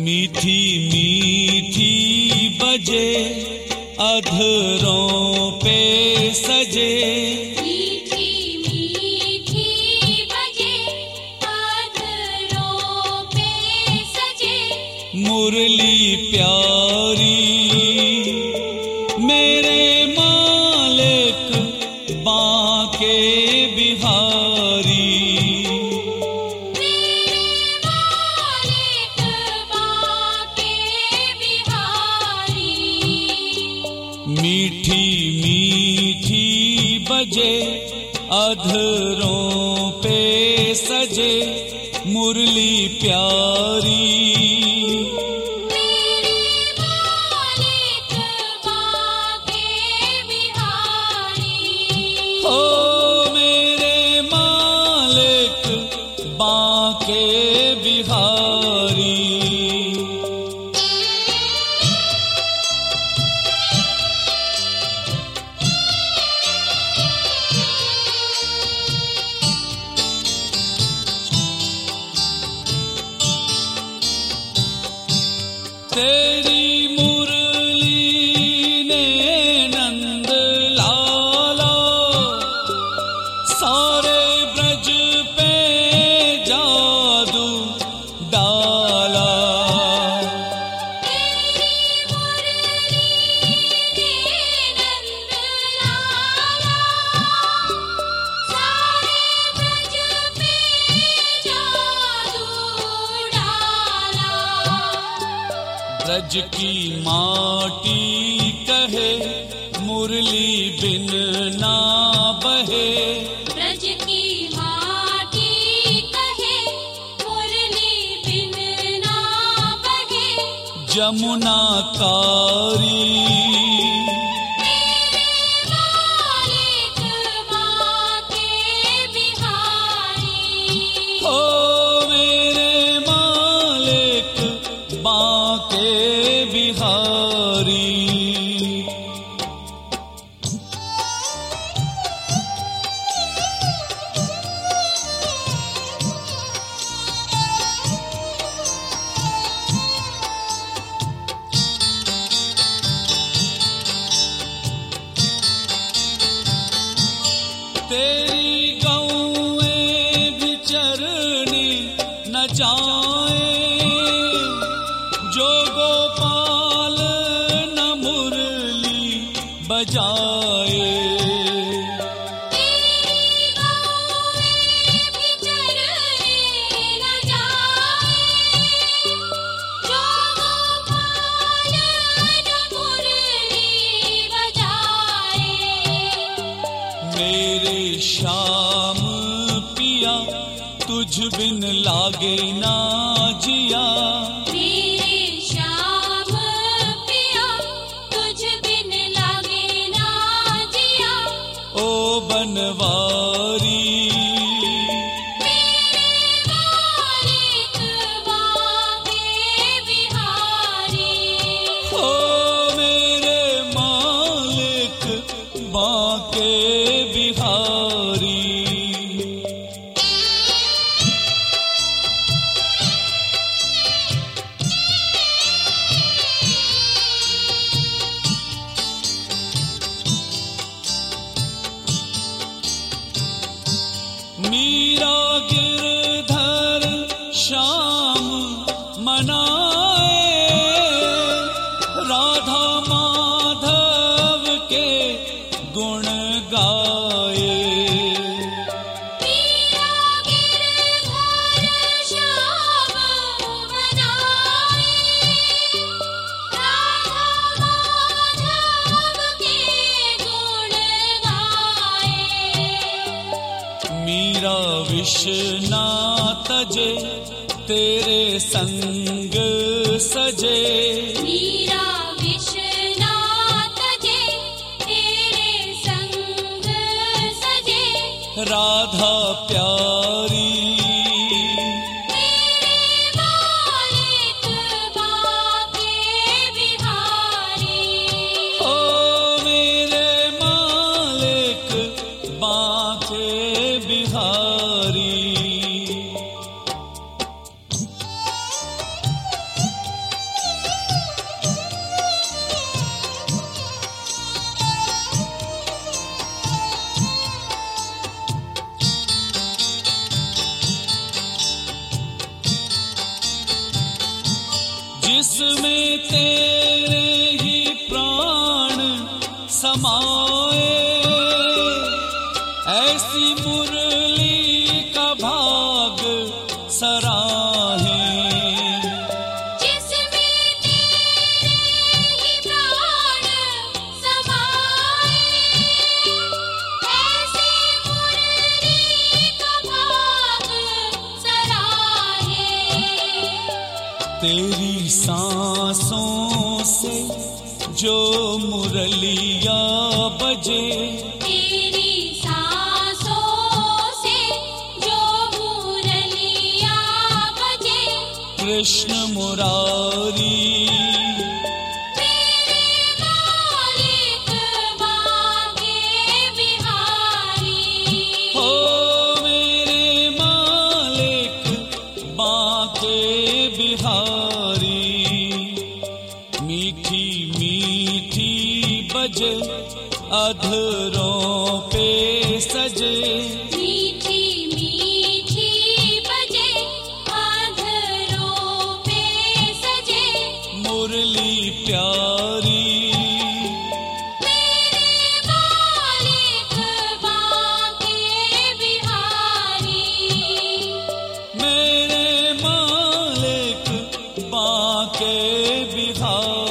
मीठी मीठी बजे अधरों पे सजे, मीठी मीठी बजे अधरों पे सजे, मुरली प्यारी मेरे मालिक बांके बिहारी। मीठी मीठी बजे अधरों पे सजे, मुरली प्यारी मेरे मालिक बांके बिहारी। हो मेरे मालिक बांके बिहारी। तेरी मुरली ने नंद लाला सारे ब्रज पे जादू डाला। तेरी मुरली ने नंद लाला सारे ब्रज पे जादू डाला। ब्रज की माटी कहे मुरली बिन ना बहे, ब्रज की माटी कहे मुरली बिन ना बहे। जमुना कारी मेरे मालिक बांके बिहारी। हो मेरे मालिक बांके बिहारी। तेरी गौएं भी चरनी न जाए, जो गोपाल न मुरली बजाए। तेरी गौएं भी चरने न जाए, जो गोपाल न मुरली बजाए। मेरे श्याम पिया तुझ बिन लागे ना जिया, मेरे श्याम पिया तुझ बिन लागे ना जिया। ओ बनवारी मेरे मालिक बांके बिहारी। हो मेरे मालिक बांके बिहारी। मीरा गिरधर श्याम मनाए, राधा माधव के गुण गाए। मीरा गिरधर श्याम मनाए, राधा माधव के गुण गाए। मीरा विष ना तजे तेरे संग सजे, मीरा विष ना तजे तेरे संग सजे। राधा प्यारी मेरे मालिक बांके बिहारी। ओ मेरे मालिक बांके बिहारी। जिसमें तेरे ही प्राण समाए, ऐसी मुरली का भाग सराहे। जिसमें तेरे ही प्राण समाए, ऐसी मुरली का भाग सराहे। तेरी सांसों से जो मुरलिया बजे, तेरी सांसों से जो मुरलिया बजे, कृष्ण मुरारी मेरे मालिक बांके बिहारी। हो, मेरे मालिक बांके बिहारी। मीठी मीठी बजे अधरों पे सजे, मीठी मीठी बजे अधरों पे सजे, मुरली प्यारी। मेरे मालिक बांके बिहारी। मेरे मालिक बांके बिहारी।